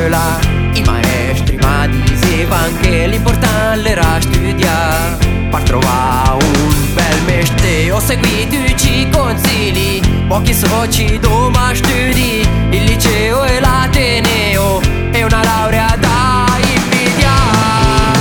scuola i maestri ma dicevano che l'importante era studiare per trovare un bel mestiere. Ho seguito i consigli, pochi soci doma studi, il liceo e l'ateneo e una laurea da invidiare.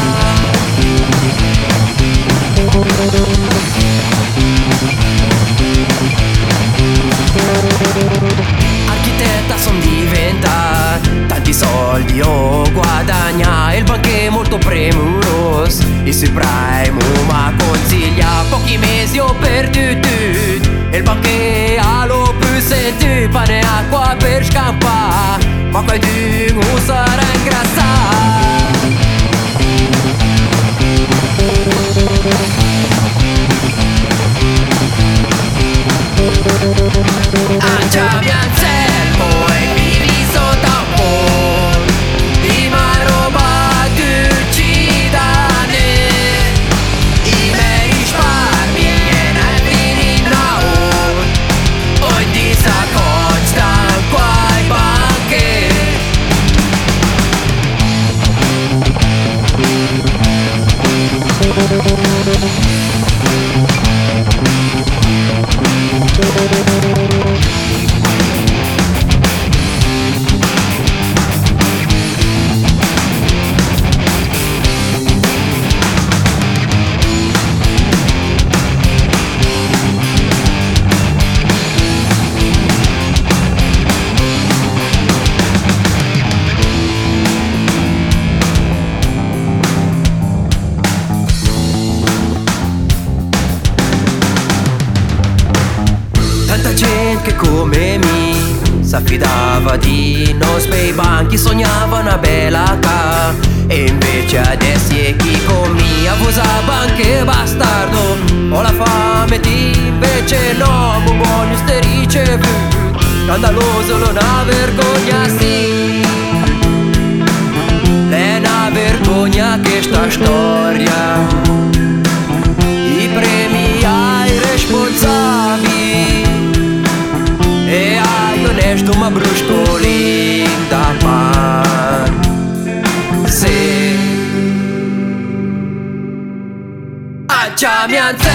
Architetta son diventata, tanti soldi ho guadagnato, il banche è molto premuroso, il subprime ma consiglia, pochi mesi ho perduto, il banche allo più sentito, pane e acqua per scappare, ma qualcuno sarà ingrassato. Andiamo Anselmo e vivi sotto un po' di ma roba d'uccidane, i miei risparmi e nel naur, ogni sacoch sta qua in banche. Tanta gente che come me s'affidava di nos bei banchi, sognava una bella ca, e invece adesso è chi con me avusava anche bastardo. Ho la fame ti invece no, un buono ste ricevuto, scandaloso non ha vergogna sì, è una vergogna che sta storia, i premi ai responsabili e ai onesto uma bruscolin da pan. Se Acciami